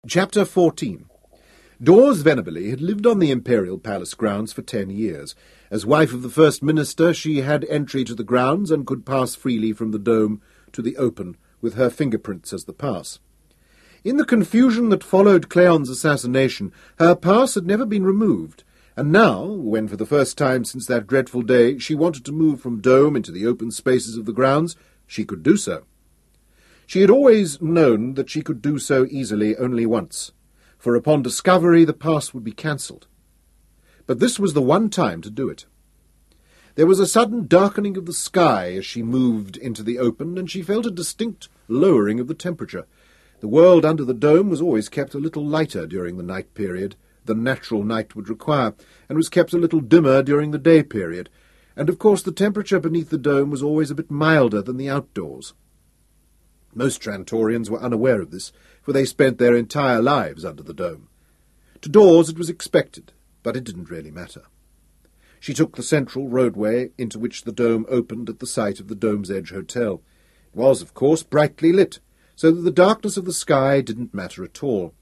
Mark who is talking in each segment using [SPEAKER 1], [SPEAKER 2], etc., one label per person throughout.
[SPEAKER 1] Chapter 14. Dawes Venaberley had lived on the Imperial Palace grounds for 10 years. As wife of the First Minister, she had entry to the grounds and could pass freely from the dome to the open, with her fingerprints as the pass. In the confusion that followed Cleon's assassination, her pass had never been removed, and now, when for the first time since that dreadful day she wanted to move from dome into the open spaces of the grounds, she could do so. She had always known that she could do so easily only once, for upon discovery the pass would be cancelled. But this was the one time to do it. There was a sudden darkening of the sky as she moved into the open, and she felt a distinct lowering of the temperature. The world under the dome was always kept a little lighter during the night period than natural night would require, and was kept a little dimmer during the day period, and of course the temperature beneath the dome was always a bit milder than the outdoors. Most Trantorians were unaware of this, for they spent their entire lives under the dome. To Dawes it was expected, but it didn't really matter. She took the central roadway into which the dome opened at the site of the Dome's Edge Hotel. It was, of course, brightly lit, so that the darkness of the sky didn't matter at all.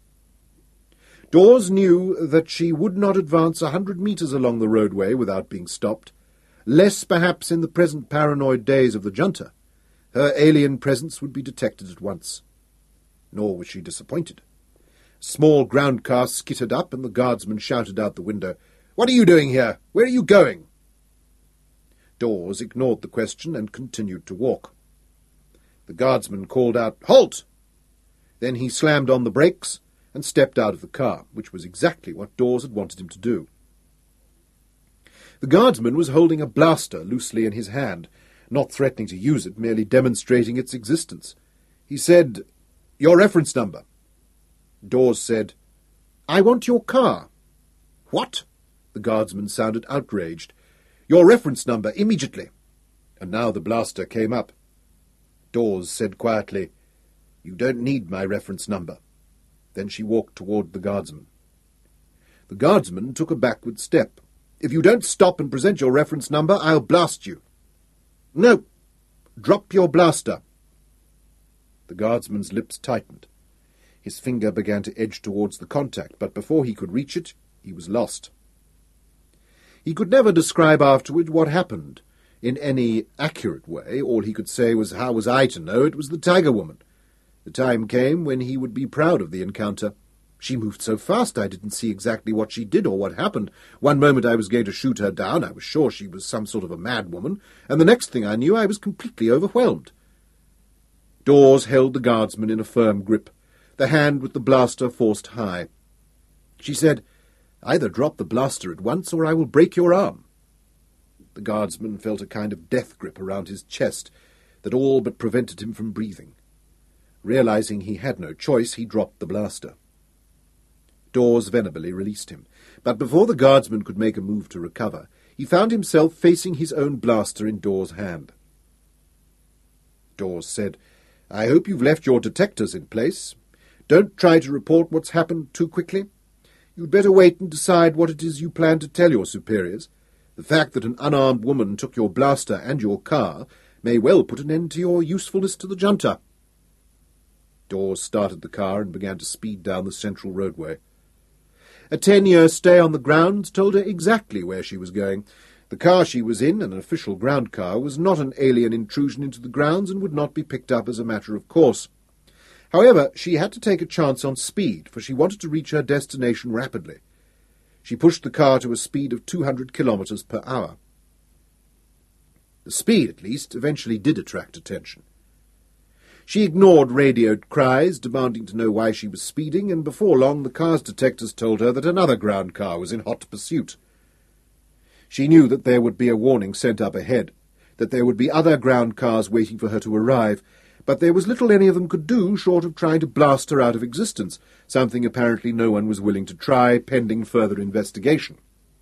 [SPEAKER 1] Dawes knew that she would not advance 100 metres along the roadway without being stopped, less perhaps in the present paranoid days of the junta. Her alien presence would be detected at once. Nor was she disappointed. A small ground car skittered up, and the guardsman shouted out the window, "What are you doing here? Where are you going?" Dawes ignored the question and continued to walk. The guardsman called out, "Halt!" Then he slammed on the brakes and stepped out of the car, which was exactly what Dawes had wanted him to do. The guardsman was holding a blaster loosely in his hand, not threatening to use it, merely demonstrating its existence. He said, "Your reference number." Dawes said, "I want your car." "What?" The guardsman sounded outraged. "Your reference number, immediately." And now the blaster came up. Dawes said quietly, "You don't need my reference number." Then she walked toward the guardsman. The guardsman took a backward step. "If you don't stop and present your reference number, I'll blast you." "No! Drop your blaster!" The guardsman's lips tightened. His finger began to edge towards the contact, but before he could reach it, he was lost. He could never describe afterward what happened in any accurate way. All he could say was, "How was I to know it was the tiger woman?" The time came when he would be proud of the encounter. "She moved so fast I didn't see exactly what she did or what happened. One moment I was going to shoot her down, I was sure she was some sort of a mad woman, and the next thing I knew I was completely overwhelmed." Dawes held the guardsman in a firm grip, the hand with the blaster forced high. She said, "Either drop the blaster at once or I will break your arm." The guardsman felt a kind of death grip around his chest that all but prevented him from breathing. Realizing he had no choice, he dropped the blaster. Dawes Venaberley released him, but before the guardsman could make a move to recover, he found himself facing his own blaster in Dawes' hand. Dawes said, "I hope you've left your detectors in place. Don't try to report what's happened too quickly. You'd better wait and decide what it is you plan to tell your superiors. The fact that an unarmed woman took your blaster and your car may well put an end to your usefulness to the junta." Dawes started the car and began to speed down the central roadway. A 10-year stay on the grounds told her exactly where she was going. The car she was in, an official ground car, was not an alien intrusion into the grounds and would not be picked up as a matter of course. However, she had to take a chance on speed, for she wanted to reach her destination rapidly. She pushed the car to a speed of 200 kilometres per hour. The speed, at least, eventually did attract attention. She ignored radioed cries demanding to know why she was speeding, and before long the car's detectors told her that another ground car was in hot pursuit. She knew that there would be a warning sent up ahead, that there would be other ground cars waiting for her to arrive, but there was little any of them could do short of trying to blast her out of existence, something apparently no one was willing to try, pending further investigation.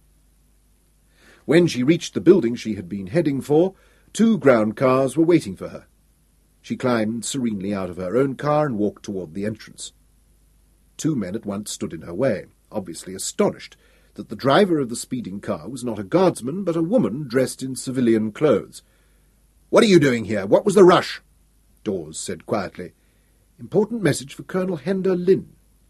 [SPEAKER 1] When she reached the building she had been heading for, 2 ground cars were waiting for her. She climbed serenely out of her own car and walked toward the entrance. 2 men at once stood in her way, obviously astonished that the driver of the speeding car was not a guardsman, but a woman dressed in civilian clothes. "What are you doing here? What was the rush?" Dawes said quietly, "Important message for Colonel Hender Lynn."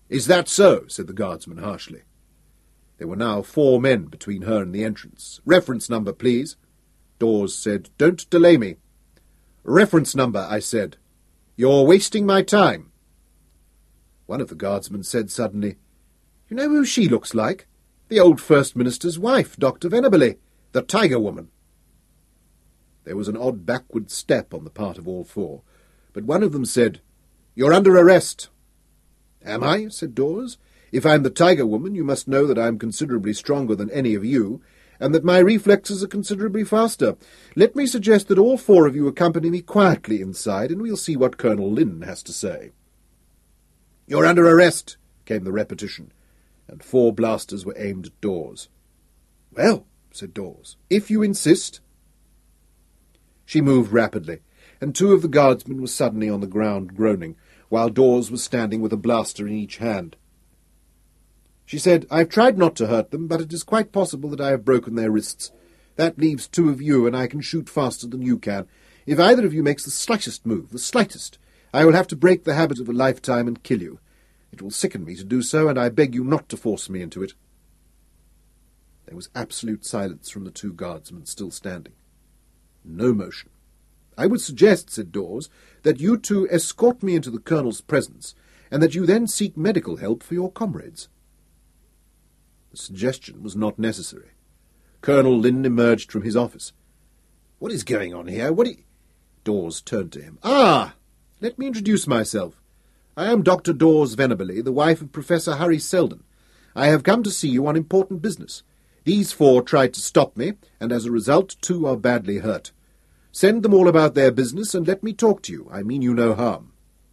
[SPEAKER 1] "Is that so?" said the guardsman harshly. There were now 4 men between her and the entrance. "Reference number, please." Dawes said, "Don't delay me." "Reference number," I said. "You're wasting my time." One of the guardsmen said suddenly, "You know who she looks like? The old First Minister's wife, Dr. Venables, the Tiger Woman." There was an odd backward step on the part of all 4, but one of them said, "You're under arrest." "Am I?" said Dawes. "If I'm the Tiger Woman, you must know that I'm considerably stronger than any of you, and that my reflexes are considerably faster. Let me suggest that all 4 of you accompany me quietly inside, and we'll see what Colonel Lynn has to say." "You're under arrest," came the repetition, and 4 blasters were aimed at Dawes. "Well," said Dawes, "if you insist." She moved rapidly, and 2 of the guardsmen were suddenly on the ground groaning, while Dawes was standing with a blaster in each hand. She said, "I've tried not to hurt them, but it is quite possible that I have broken their wrists. That leaves 2 of you, and I can shoot faster than you can. If either of you makes the slightest move, the slightest, I will have to break the habit of a lifetime and kill you. It will sicken me to do so, and I beg you not to force me into it." There was absolute silence from the 2 guardsmen still standing. No motion. "I would suggest," said Dawes, "that you 2 escort me into the Colonel's presence, and that you then seek medical help for your comrades." The suggestion was not necessary. Colonel Lynn emerged from his office. "What is going on here? Dawes turned to him. "Ah! Let me introduce myself. I am Dr. Dawes Venables, the wife of Professor Harry Selden. I have come to see you on important business. These 4 tried to stop me, and as a result 2 are badly hurt. Send them all about their business, and let me talk to you. I mean you no harm."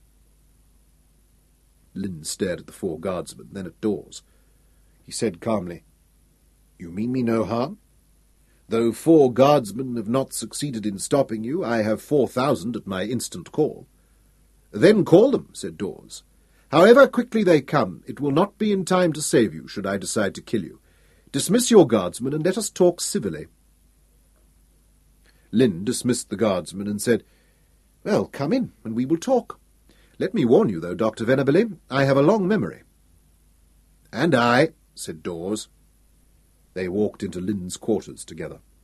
[SPEAKER 1] Lynn stared at the 4 guardsmen, then at Dawes. He said calmly, "You mean me no harm? Though 4 guardsmen have not succeeded in stopping you, I have 4,000 at my instant call." "Then call them," said Dawes. "However quickly they come, it will not be in time to save you, should I decide to kill you. Dismiss your guardsmen, and let us talk civilly." Lynn dismissed the guardsman and said, "Well, come in, and we will talk. Let me warn you, though, Dr. Venables, I have a long memory." "And I," said Dawes. They walked into Lynn's quarters together.